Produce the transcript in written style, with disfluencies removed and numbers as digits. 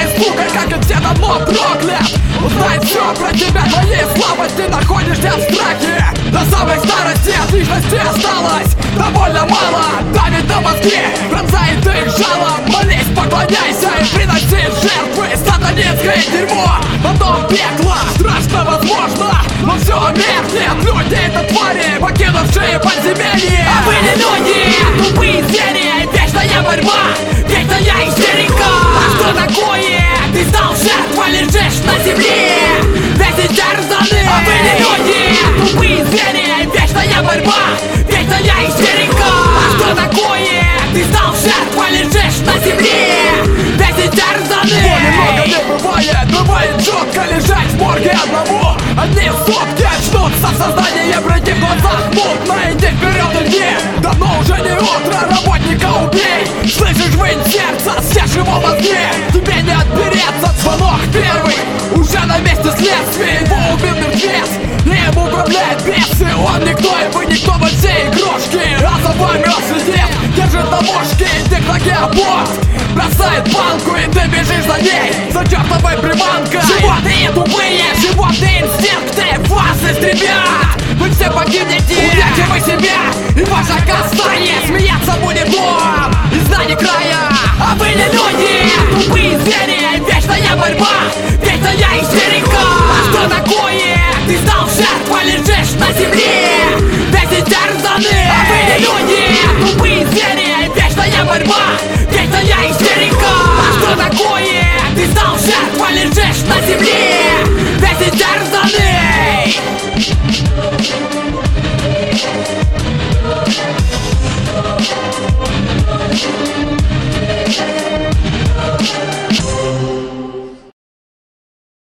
сука, как и все давно проклят. Узнай все про тебя, твоей слабости, находишься в страхе. До самой старости от личности осталось довольно мало. Давит на мозги, пронзает их жалом. Молись, поклоняйся и приноси жертвы. Сатанинское дерьмо, потом пекло. Страшно возможно, но все меркнет. Люди это твари, покинувшие подземелье. А вы не люди, тупые звери. Вечная борьба, вечная истерика. А что такое? Ты стал жертвой, лежишь на земле, весь истерзанный. А вы не люди, тупые звери. Вечная борьба, вечная истерика. А что такое? Ты стал жертвой, лежишь на земле, весь истерзанный. Немного не бывает, бывает жутко лежать в морге одному. Одни сутки очнутся в сознании, пройти в глазах мутно. Иди вперед, иди, давно уже не утро, работника убей. Слышишь вынь сердца, съешь его мозги. Тебе не отпереться, звонок первый уже на месте следствия. Его убил мертвец, и ему управляет бесы. Он никто, и вы никто во всей игрушки. А за вами он следит, держит на мушке. Иди к ноге аборт, бросает палку, и ты бежишь за ней, за чертовой приманкой. Животные тупые, животные инстинкты вас истребят. Вы все погибнете